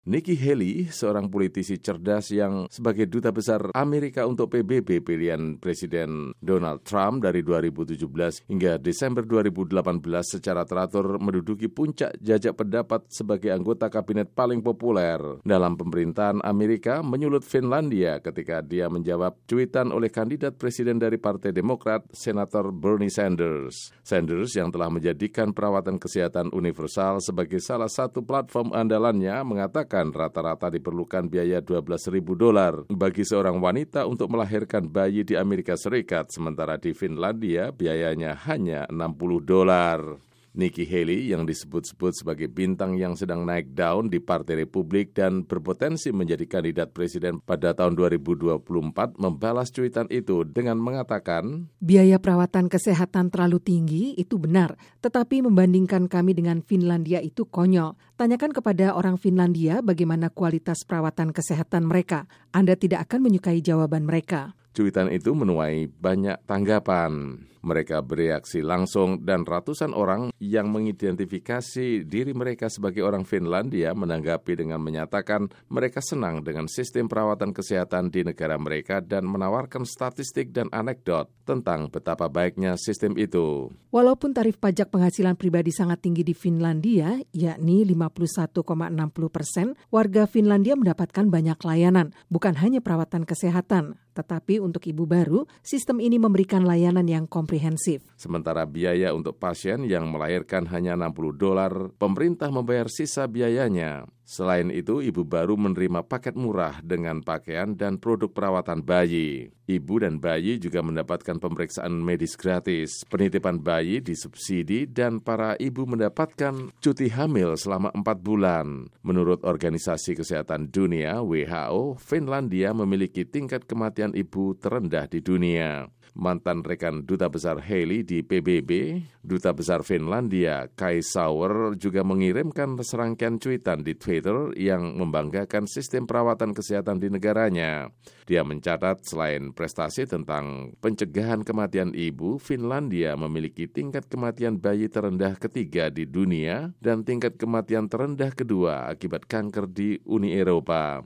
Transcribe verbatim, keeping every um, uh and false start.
Nikki Haley, seorang politisi cerdas yang sebagai duta besar Amerika untuk P B B pilihan Presiden Donald Trump dari dua ribu tujuh belas hingga Desember dua ribu delapan belas secara teratur menduduki puncak jajak pendapat sebagai anggota kabinet paling populer dalam pemerintahan Amerika, menyulut Finlandia ketika dia menjawab cuitan oleh kandidat presiden dari Partai Demokrat, Senator Bernie Sanders. Sanders yang telah menjadikan perawatan kesehatan universal sebagai salah satu platform andalannya mengatakan rata-rata diperlukan biaya dua belas ribu dolar bagi seorang wanita untuk melahirkan bayi di Amerika Serikat, sementara di Finlandia biayanya hanya enam puluh dolar. Nikki Haley yang disebut-sebut sebagai bintang yang sedang naik daun di Partai Republik dan berpotensi menjadi kandidat presiden pada tahun dua ribu dua puluh empat membalas cuitan itu dengan mengatakan, "Biaya perawatan kesehatan terlalu tinggi, itu benar. Tetapi membandingkan kami dengan Finlandia itu konyol. Tanyakan kepada orang Finlandia bagaimana kualitas perawatan kesehatan mereka. Anda tidak akan menyukai jawaban mereka." Cuitan itu menuai banyak tanggapan. Mereka bereaksi langsung dan ratusan orang yang mengidentifikasi diri mereka sebagai orang Finlandia menanggapi dengan menyatakan mereka senang dengan sistem perawatan kesehatan di negara mereka dan menawarkan statistik dan anekdot tentang betapa baiknya sistem itu. Walaupun tarif pajak penghasilan pribadi sangat tinggi di Finlandia, yakni lima puluh satu koma enam puluh persen, warga Finlandia mendapatkan banyak layanan, bukan hanya perawatan kesehatan. Tetapi untuk ibu baru, sistem ini memberikan layanan yang komprehensif. Sementara biaya untuk pasien yang melahirkan hanya enam puluh dolar, pemerintah membayar sisa biayanya. Selain itu, ibu baru menerima paket murah dengan pakaian dan produk perawatan bayi. Ibu dan bayi juga mendapatkan pemeriksaan medis gratis, penitipan bayi disubsidi, dan para ibu mendapatkan cuti hamil selama empat bulan. Menurut Organisasi Kesehatan Dunia W H O, Finlandia memiliki tingkat kematian ibu terendah di dunia. Mantan rekan Duta Besar Haley di P B B, Duta Besar Finlandia Kai Sauer juga mengirimkan serangkaian cuitan di Twitter yang membanggakan sistem perawatan kesehatan di negaranya. Dia mencatat selain prestasi tentang pencegahan kematian ibu, Finlandia memiliki tingkat kematian bayi terendah ketiga di dunia dan tingkat kematian terendah kedua akibat kanker di Uni Eropa.